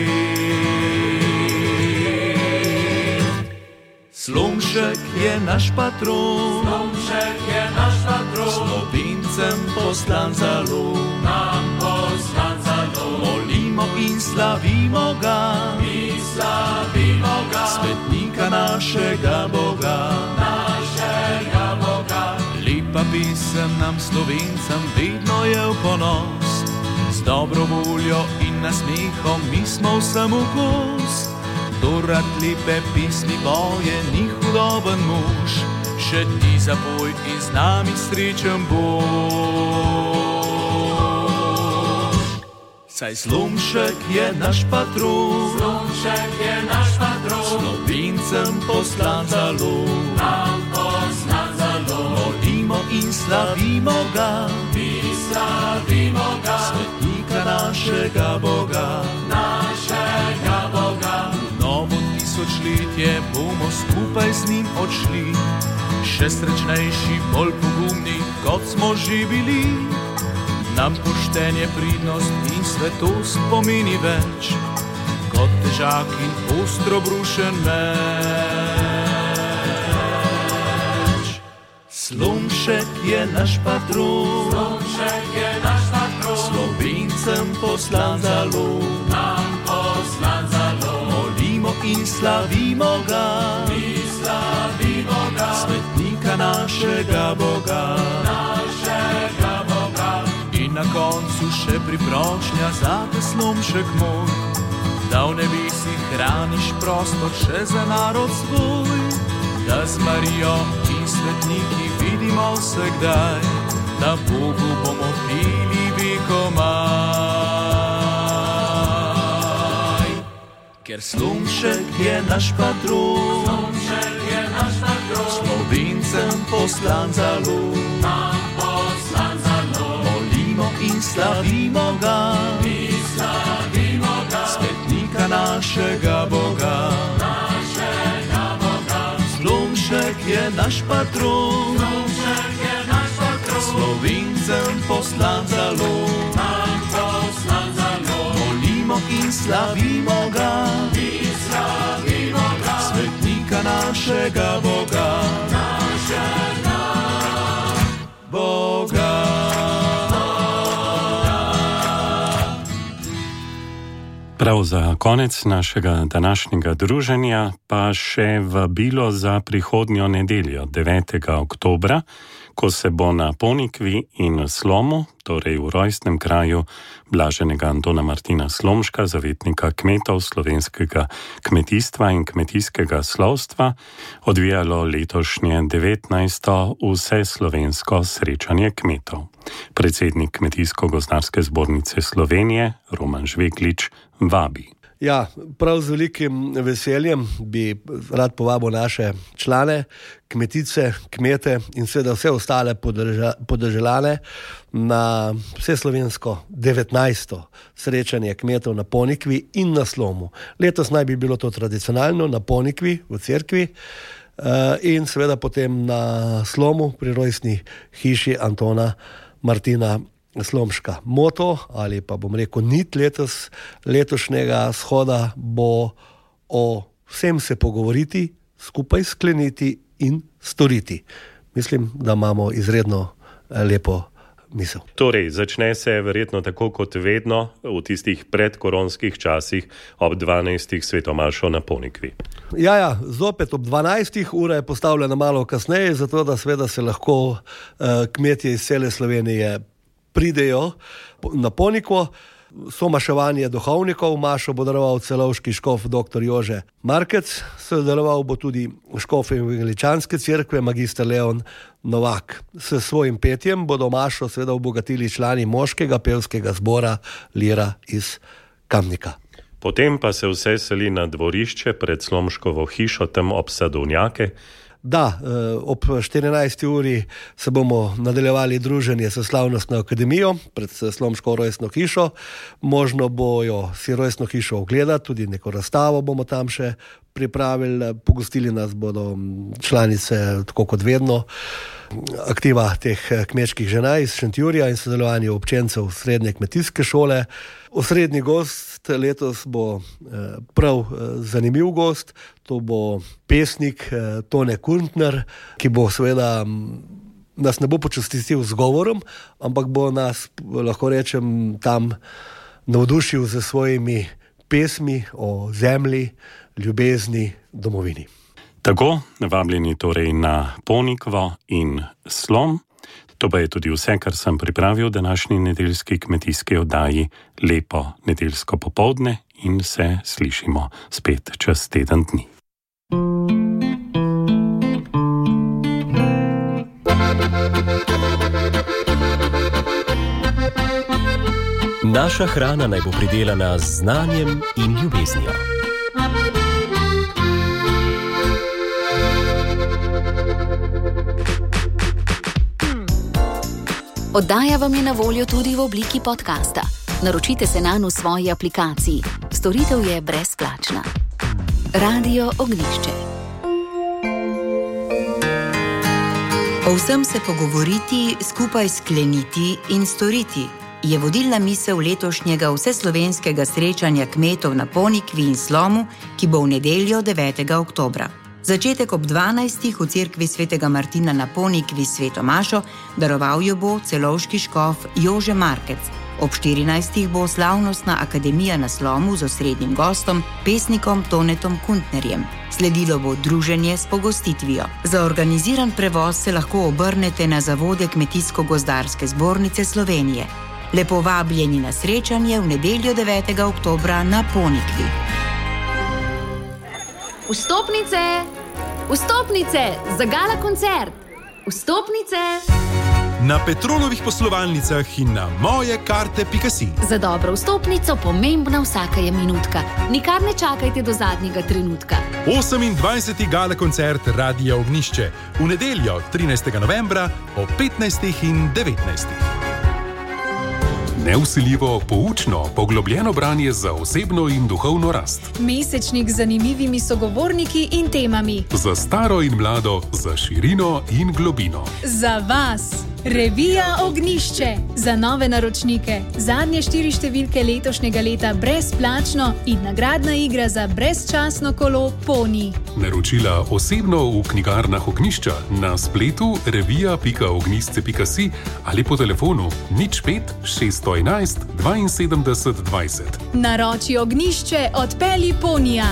svet. Slomšek je naš patron, Slomšek je naš patron, Slovencem poslan zalog, nam poslan zalog. Molimo in slavimo ga, mi slavimo ga, svetnika našega Boga, našega Boga. Lepa pesem nam Slovencem vedno je v ponos, z dobro voljo in nasmehom mi smo vsem v kos. Kdor rad lepe pesmi poje, ni hudoben mož, še ti zapoj in z nami srečen boš. Saj Slomšek je naš patron, Slomšek je naš patron, Slovencem poslan zalog, nam poslan zalog. Molimo in slavimo ga, mi slavimo ga, svetnika našega Boga, našega Boga. Novo tisočletje bomo skupaj z njim odšli, še srečnejši, bolj pogumni, kot smo že bili. Nam poštenje, pridnost in svetost pomeni več, kot težak in ostro brušen meč. Slomšek je naš patron, Slomšek je naš patron, Slovencem poslan zalog, nam poslan zalog. Molimo in slavimo ga, mi slavimo ga, svetnika našega Boga, našega Boga. in na koncu še priprošnja za te, Slomšek moj, da v nebesih hraniš prostor še za narod svoj, da z Marijo in svetniki vidimo vsakdaj, da Bogu bomo pili vekomaj. Ker Slomšek je naš patron, Slomšek je naš patron, Slovencem poslan zalog, nam poslan zalog. molimo in slavimo ga, Mi slavimo ga, svetnika našega Boga, našega Boga. Slomšek je naš patron, Slomšek je naš patron, Slovencem poslan zalog, nam poslan zalog. molimo in slavimo ga, Mi slavimo ga, svetnika našega Boga, našega Boga. Prav za konec našega današnjega druženja pa še vabilo za prihodnjo nedeljo, devetega oktobra, ko se bo na Ponikvi in Slomu, torej v rojstnem kraju blaženega Antona Martina Slomška, zavetnika kmetov slovenskega kmetijstva in kmetijskega slovstva, odvijalo letošnje devetnajsto vseslovensko srečanje kmetov. Predsednik Kmetijsko-gozdarske zbornice Slovenije, Roman Žveglič, vabi. Ja, prav z velikim veseljem bi rad povabil naše člane, kmetice, kmete in seveda vse ostale podeželane na vseslovensko devetnajsto srečanje kmetov na Ponikvi in na Slomu. Letos naj bi bilo to tradicionalno na Ponikvi v cerkvi. in seveda potem na Slomu pri rojstni hiši Antona Martina Slomška. Moto ali pa bom rekel nit letos, letošnjega shoda bo o vsem se pogovoriti, skupaj skleniti in storiti. Mislim, da imamo izredno lepo misel. Torej, začne se verjetno tako kot vedno v tistih predkoronskih časih ob dvanajstih svetomašo na Ponikvi. Ja, ja, zopet ob dvanajstih, ura je postavljena malo kasneje, zato da seveda se lahko uh, kmetje iz cele Slovenije pridejo na Ponikvo. Somaševanje duhovnikov, mašo bo daroval celovški škof dr. Jože Markec, sodeloval bo tudi škof Evangeličanske cerkve magister Leon Novak. S svojim petjem bodo mašo seveda obogatili člani moškega pevskega zbora Lira iz Kamnika. Potem pa se vse seli na dvorišče pred Slomškovo hišo tam ob Sadovnjake. Da, ob štirinajsti uri se bomo nadaljevali druženje s slavnostno akademijo pred Slomško rojstno hišo. Možno bojo si rojstno hišo ogledati, tudi neko razstavo bomo tam še pripravili. Pogostili nas bodo članice, tako kot vedno, aktiva teh kmečkih žena iz Šentjurja in sodelovanje občencev srednje kmetijske šole. Osrednji gost letos bo prav zanimiv gost, to bo pesnik Tone Kuntner, ki bo seveda nas ne bo počastil z govorom, ampak bo nas, lahko rečem, tam navdušil z svojimi pesmi o zemlji, ljubezni, domovini. Tako, vabljeni torej na Ponikvo in Slom. To pa je tudi vse, kar sem pripravil današnji nedeljski kmetijski oddaji. Lepo nedeljsko popoldne in se slišimo spet čez teden dni. Naša hrana naj bo pridelana z znanjem in ljubeznijo. Oddaja vam je na voljo tudi v obliki podcasta. Naročite se nanj v svoji aplikaciji. Storitev je brezplačna. Radio Ognjišče. O vsem se pogovoriti, skupaj skleniti in storiti je vodilna misel letošnjega vseslovenskega srečanja kmetov na Ponikvi in Slomu, ki bo v nedeljo devetega oktobra. Začetek ob dvanajstih v cerkvi svetega Martina na Ponikvi Sveto mašo, daroval jo bo celovški škof Jože Markec. Ob štirinajstih bo slavnostna akademija na Slomu z osrednjim gostom, pesnikom Tonetom Kuntnerjem. Sledilo bo druženje s pogostitvijo. Za organiziran prevoz se lahko obrnete na zavode Kmetijsko-gozdarske zbornice Slovenije. Lepo vabljeni na srečanje v nedeljo devetega oktobra na Ponikvi. Vstopnice! Vstopnice za gala koncert! Vstopnice! Na Petrolovih poslovalnicah in na moje karte pika si. Za dobro vstopnico pomembna vsaka je minutka. Nikar ne čakajte do zadnjega trenutka. osemindvajseti gala koncert Radia Ognjišče v nedeljo trinajstega novembra ob petnajstih in devetnajstih. Nevsiljivo, poučno, poglobljeno branje za osebno in duhovno rast. Mesečnik z zanimivimi sogovorniki in temami. Za staro in mlado, za širino in globino. Za vas, revija Ognjišče. Za nove naročnike, zadnje štiri številke letošnjega leta brezplačno in nagradna igra za brezčasno kolo Poni. Naročila osebno v knjigarnah Ognjišča, na spletu revija pika ognjišče pika si ali po telefonu nič pet šeststo enajst dvainsedemdeset dvajset. Naroči Ognjišče, odpelji Ponija.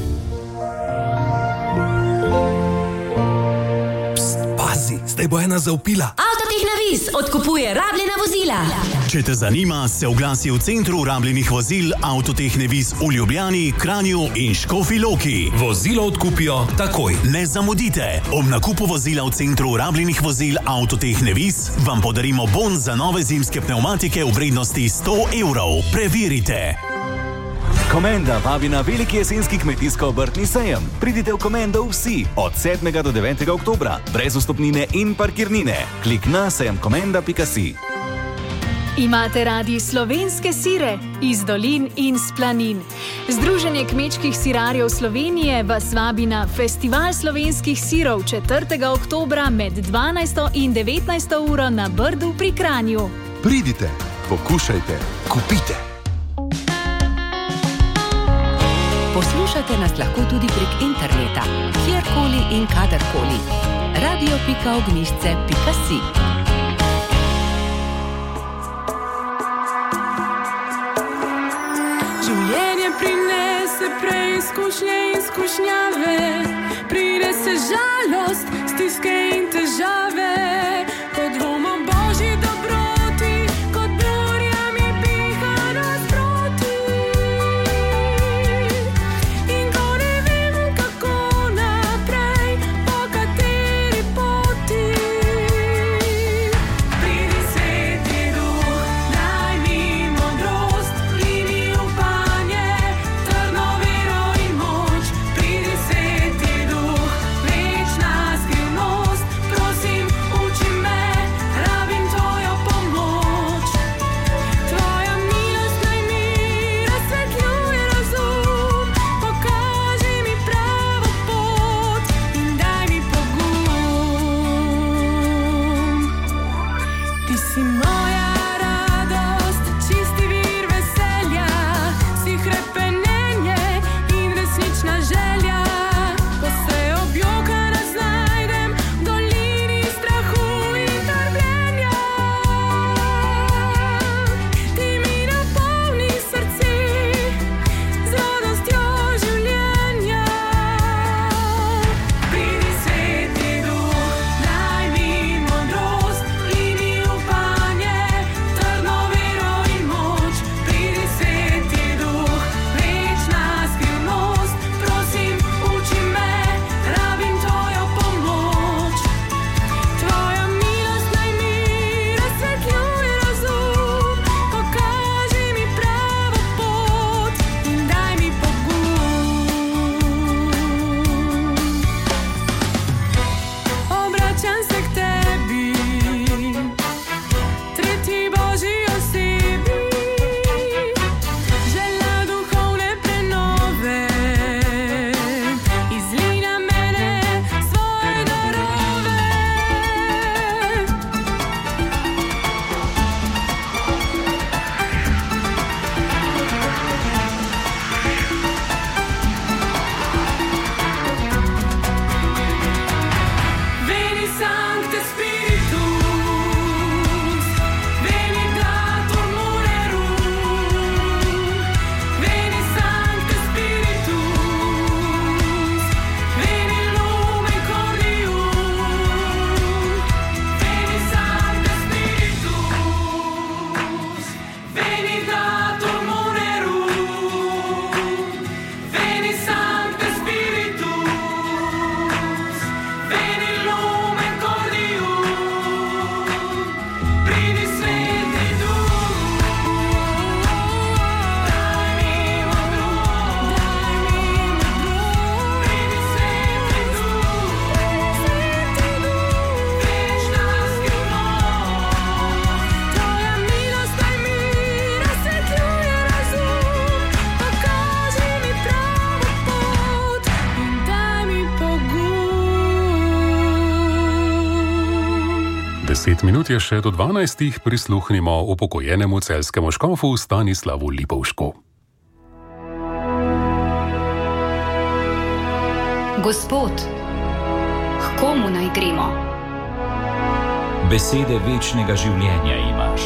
Pst, pazi, zdaj bo ena zaupila. Avtotehnavis odkupuje rabljena vozila. Če te zanima, se oglasi v centru rabljenih vozil Avtotehnavis v Ljubljani, Kranju in Škofji Loki. Vozilo odkupijo takoj. Ne zamudite. Ob nakupu vozila v centru rabljenih vozil Avtotehnavis vam podarimo bon za nove zimske pnevmatike v vrednosti sto evrov. Preverite. Komenda vabi na veliki jesenski kmetijsko-obrtni sejem. Pridite v Komendo vsi od sedmega do devetega oktobra, brez vstopnine in parkirnine. Klik na sejem komenda pika si. Imate radi slovenske sire iz dolin in s planin? Združenje kmečkih sirarjev Slovenije vas vabi na Festival slovenskih sirov četrtega oktobra med dvanajsto in devetnajsto uro na Brdu pri Kranju. Pridite, pokušajte, kupite. Poslušate nas lahko tudi prek interneta, kjerkoli in kadarkoli. radio pika ognjišče pika si. Življenje prinese preizkušnje in skušnjave, prinese žalost, stiske in težave, kot dvom o Božji dobroti, kot burjami piha nasproti. In ko ne vem, kako naprej, po kateri poti, pridi Sveti Duh, daj mi modrost in mi upanje, trdno vero in moč. Pridi Sveti Duh, večna skrivnost, prosim, uči me, rabim Tvojo pomoč. Tvoja milost naj mi razsvetljuje razum, pokaži mi pravo pot in daj mi pogum. Ti si moja radost, čisti vir veselja, si hrepenenje in resnična želja. Ko se objokana znajdem v dolini strahu in trpljenja, ti mi napolni srce z radostjo življenja. Pridi Sveti Duh, daj mi modrost in mi upanje, trdno vero in moč. Pridi Sveti Duh, večna skrivnost, prosim, uči me, rabim Tvojo pomoč. Tvoja milost naj mi razsvetljuje razum, pokaži mi pravo pot in daj mi pogum. Obračam se k Tebi, tretji Božji osebi, želja duhovne prenove, izlij na mene svoje darove. Veni Sancte Spiritus, veni Datur Munerum, veni Sancte Spiritus, veni Lumen Cordium, veni Sancte Spiritus, veni Datur Munerum, veni Sancte Spiritus, veni Lumen Cordium. Pridi Sveti Duh, daj mi modrost, daj mi modrost. Pridi Sveti Duh, večna skrivnost, Tvoja milost naj mi razsvetljuje razum, pokaži mi pravo pot in daj mi pogum. Deset minut je še do dvanajstih, prisluhnimo upokojenemu celjskemu škofu Stanislavu Lipovšku. Gospod, h komu naj gremo? Besede večnega življenja imaš.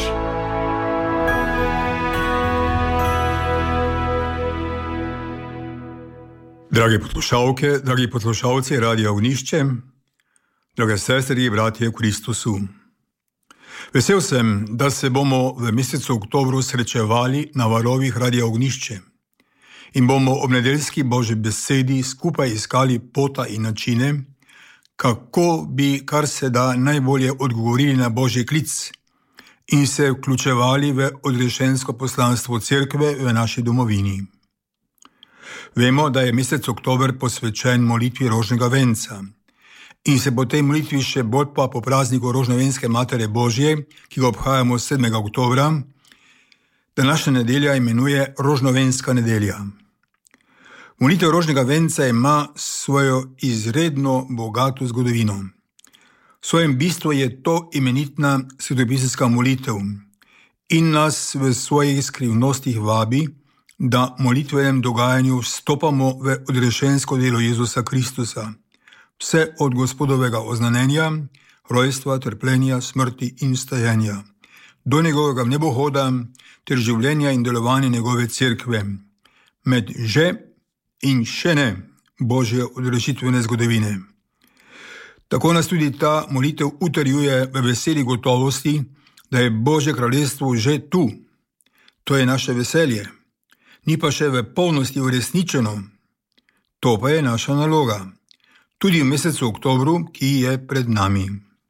Drage poslušalke, dragi poslušalci Radia Ognjišče, drage sestre in bratje v Kristusu. Vesel sem, da se bomo v mesecu oktobru srečevali na valovih Radia Ognjišče in bomo ob nedeljski Božji besedi skupaj iskali pota in načine, kako bi kar se da najbolje odgovorili na Božji klic in se vključevali v odrešensko poslanstvo Cerkve v naši domovini. Vemo, da je mesec oktober posvečen molitvi rožnega venca in se po tej molitvi še bolj pa po prazniku Rožnovenske Matere Božje, ki ga obhajamo sedmega oktobra, današnja nedelja imenuje Rožnovenska nedelja. Molitev rožnega venca ima svojo izredno bogato zgodovino. V svojem bistvu je to imenitna svetopisemska molitev in nas v svojih skrivnostih vabi, da molitvenem dogajanju vstopamo v odrešensko delo Jezusa Kristusa, vse od Gospodovega oznanjenja, rojstva, trpljenja, smrti in vstajenja, do njegovega nebohoda ter življenja in delovanja njegove cerkve, med že in še ne Božje odrešitvene zgodovine. Tako nas tudi ta molitev utrjuje v veseli gotovosti, da je Božje kraljestvo že tu. To je naše veselje, ni pa še v polnosti uresničeno. To pa je naša naloga, tudi v mesecu oktobru, ki je pred nami.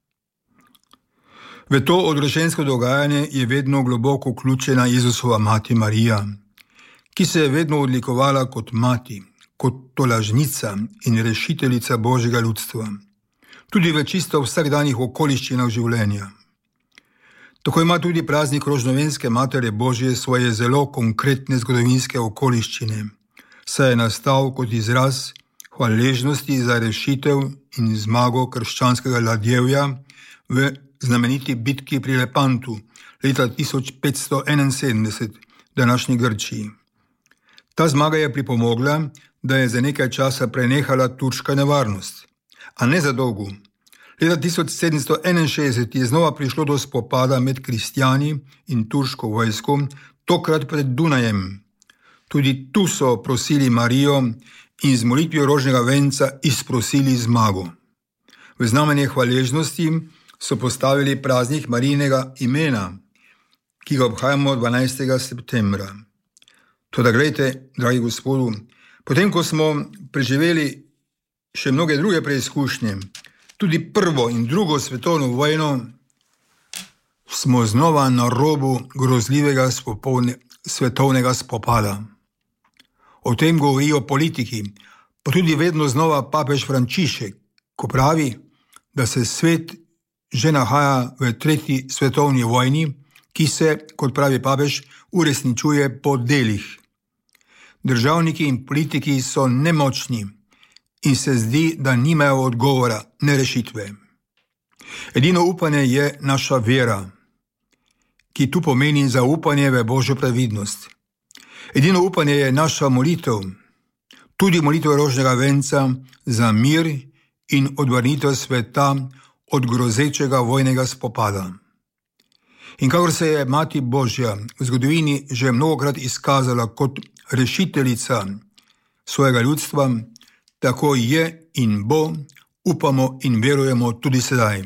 V to odrešensko dogajanje je vedno globoko vključena Jezusova mati Marija, ki se je vedno odlikovala kot mati, kot tolažnica in rešiteljica Božjega ljudstva, tudi v čisto vsakdanjih okoliščinah življenja. Tako ima tudi praznik Rožnovenske Matere Božje svoje zelo konkretne zgodovinske okoliščine, saj je nastal kot izraz hvaležnosti za rešitev in zmago krščanskega ladjevja v znameniti bitki pri Lepantu leta tisoč petsto enainsedemdeset v današnji Grčiji. Ta zmaga je pripomogla, da je za nekaj časa prenehala turška nevarnost, a ne za dolgo. Leta tisoč sedemsto enainšestdeset je znova prišlo do spopada med kristjani in turško vojsko, tokrat pred Dunajem. Tudi tu so prosili Marijo in z molitvijo rožnega venca izprosili zmago. V znamenje hvaležnosti so postavili praznik Marijinega imena, ki ga obhajamo dvanajstega septembra. Toda glejte, dragi Gospodu, potem ko smo preživeli še mnoge druge preizkušnje, tudi prvo in drugo svetovno vojno, smo znova na robu grozljivega spopolne, svetovnega spopada. O tem govorijo politiki, pa tudi vedno znova papež Frančišek, ko pravi, da se svet že nahaja v tretji svetovni vojni, ki se, kot pravi papež, uresničuje po delih. Državniki in politiki so nemočni in se zdi, da nimajo odgovora, ne rešitve. Edino upanje je naša vera, ki tu pomeni zaupanje v Božjo previdnost. Edino upanje je naša molitev, tudi molitev rožnega venca za mir in odvrnitev sveta od grozečega vojnega spopada. In kakor se je Mati Božja v zgodovini že mnogokrat izkazala kot rešiteljica svojega ljudstva, tako je in bo, upamo in verujemo tudi sedaj.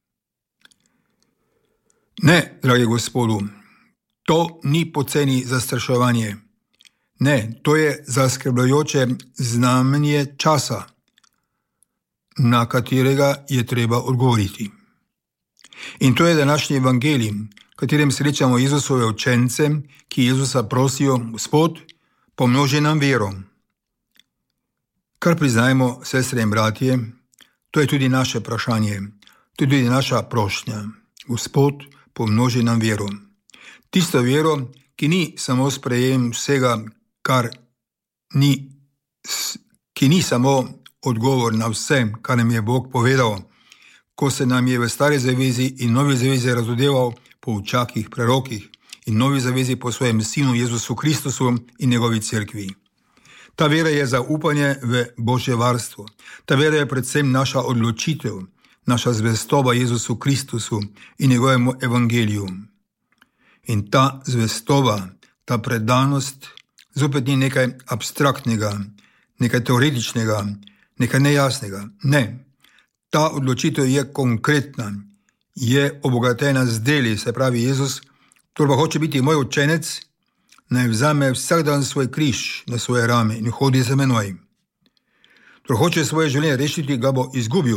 Ne, dragi Gospodu, to ni poceni zastraševanje. Ne, to je zaskrbljujoče znamenje časa, na katerega je treba odgovoriti. In to je današnji evangelij, v katerem srečamo Jezusove učence, ki Jezusa prosijo: Gospod, pomnoži nam vero. Kar priznajmo, sestre in bratje, to je tudi naše vprašanje, to je tudi naša prošnja. Gospod, pomnoži nam vero. Tisto vero, ki ni samo sprejem vsega, kar ni, ki ni samo odgovor na vse, kar nam je Bog povedal, ko se nam je v stari zavezi in novi zavezi razodeval po učakih, prerokih in novi zavezi po svojem sinu Jezusu Kristusu in njegovi cerkvi. Ta vera je zaupanje v Božje varstvo. Ta vera je predvsem naša odločitev, naša zvestoba Jezusu Kristusu in njegovemu evangeliju. In ta zvestoba, ta predanost zopet ni nekaj abstraktnega, nekaj teoretičnega, nekaj nejasnega. Ne, ta odločitev je konkretna, je obogatena z deli, se pravi Jezus, kdo pa hoče biti moj učenec, naj vzame vsak dan svoj križ na svoje rame in hodi za menoj. Kdo hoče svoje življenje rešiti, ga bo izgubil.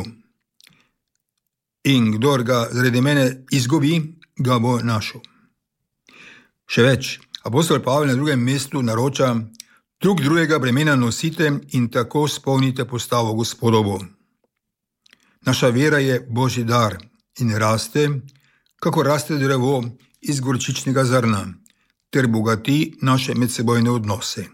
In kdor ga zaradi mene izgubi, ga bo našel. Še več, apostol Pavel na drugem mestu naroča: drug drugega bremena nosite in tako spolnite postavo Gospodovo. Naša vera je Božji dar in raste, kako raste drevo iz gorčičnega zrna, ter bogati naše medsebojne odnose.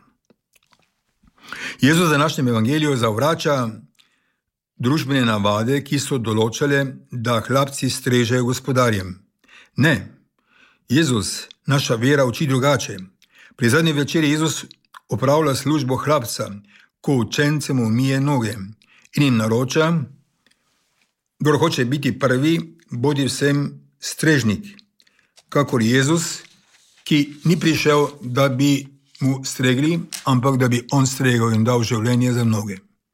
Jezus v današnjem evangeliju zavrača družbene navade, ki so določale, da hlapci strežejo gospodarjem. Ne, Jezus naša vera uči drugače. Pri zadnji večeri Jezus opravlja službo hlapca, ko učencem umije noge in jim naroča, kdor hoče biti prvi, bodi vsem strežnik, kakor Jezus, ki ni prišel, da bi mu stregli, ampak da bi on stregel in dal življenje za mnoge.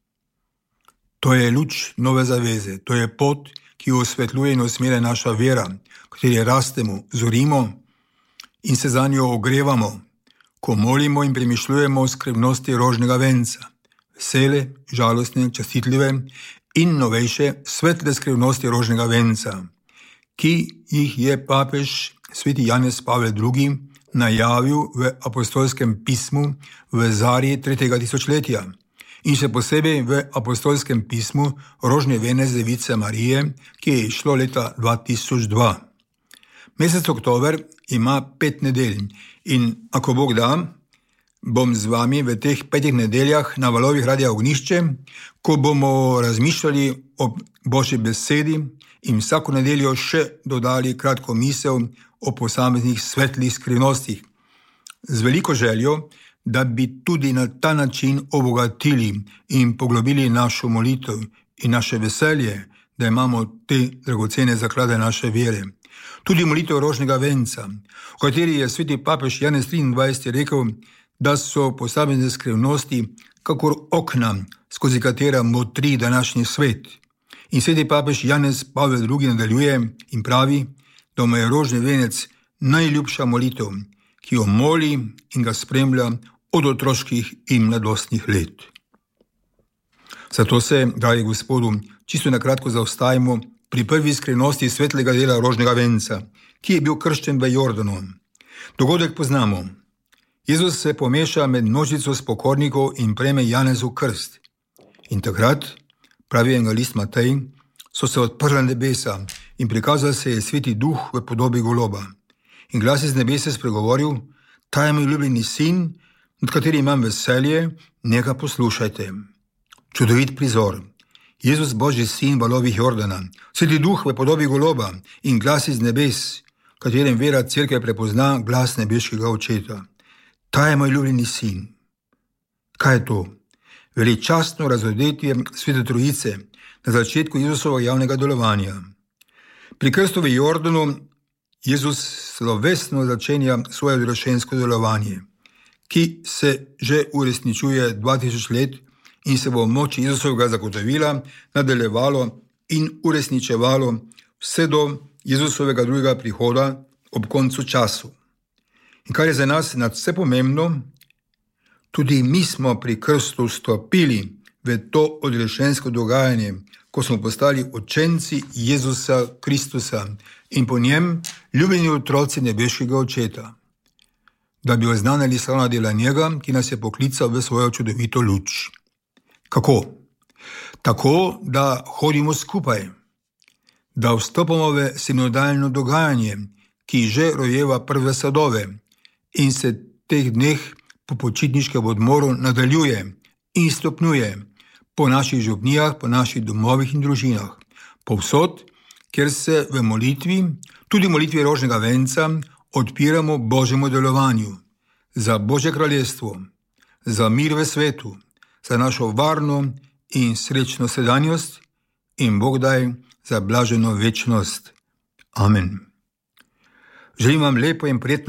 To je luč nove zaveze, to je pot, ki jo osvetljuje in usmerja naša vera, kateri rastemo, zorimo in se za njo ogrevamo, ko molimo in premišljujemo o skrivnosti rožnega venca, vesele, žalostne, častitljive in novejše svetle skrivnosti rožnega venca, ki jih je papež sveti Janez Pavel drugi. najavil v apostolskem pismu v Zarji tretjega tisočletja in še posebej v apostolskem pismu rožne vene Device Marije, ki je išlo leta dva tisoč dva. Mesec oktober ima pet nedelj in ako Bog da, bom z vami v teh petih nedeljah na valovih Radia Ognjišče, ko bomo razmišljali o Božji besedi in vsako nedeljo še dodali kratko misel o posameznih svetlih skrivnostih, z veliko željo, da bi tudi na ta način obogatili in poglobili našo molitev in naše veselje, da imamo te dragocene zaklade naše vere. Tudi molitev rožnega venca, v kateri je sveti papež Janez triindvajseti rekel, da so posamezne skrivnosti kakor okna, skozi katera motri današnji svet. In sveti papež Janez Pavel drugi nadaljuje in pravi, da mu je rožni venec najljubša molitev, ki jo moli in ga spremlja od otroških in mladostnih let. Zato se, dragi Gospodu, čisto na kratko zaostajamo pri prvi skrivnosti svetlega dela rožnega venca, ki je bil krščen v Jordanu. Dogodek poznamo. Jezus se pomeša med množico spokornikov in prejme Janezu krst. In takrat, pravi evangelist Matej, so se odprla nebesa in prikazal se je sveti duh v podobi goloba. In glas iz nebesa spregovoril, ta je moj ljubljeni sin, nad katerim imam veselje, njega poslušajte. Čudovit prizor. Jezus Božji sin valovih Jordana, sveti duh v podobi goloba in glas iz nebes, katerem vera cerkev prepozna glas nebeškega očeta. Ta je moj ljubljeni sin. Kaj je to? Veličastno razodetje svete trojice na začetku Jezusovega javnega delovanja. Pri krstu v Jordanu Jezus slovesno začenja svoje odrešensko delovanje, ki se že uresničuje dva tisoč let in se bo v moči Jezusovega zagotovila nadaljevalo in uresničevalo vse do Jezusovega drugega prihoda ob koncu času. In kar je za nas nadvse pomembno, tudi mi smo pri krstu vstopili v to odrešensko dogajanje, ko smo postali učenci Jezusa Kristusa in po njem ljubljeni otroci nebeškega očeta, da bi oznanili slavna dela njega, ki nas je poklical v svojo čudovito luč. Kako? Tako, da hodimo skupaj, da vstopamo v sinodalno dogajanje, ki že rojeva prve sadove in se teh dneh po počitniškem odmoru nadaljuje in stopnjuje po naših župnijah, po naših domovih in družinah, povsod, kjer se v molitvi, tudi molitvi rožnega venca, odpiramo Božjemu delovanju, za Božje kraljestvo, za mir v svetu, za našo varno in srečno sedanjost in Bog daj za blaženo večnost. Amen. Želim vam lepo in prijetno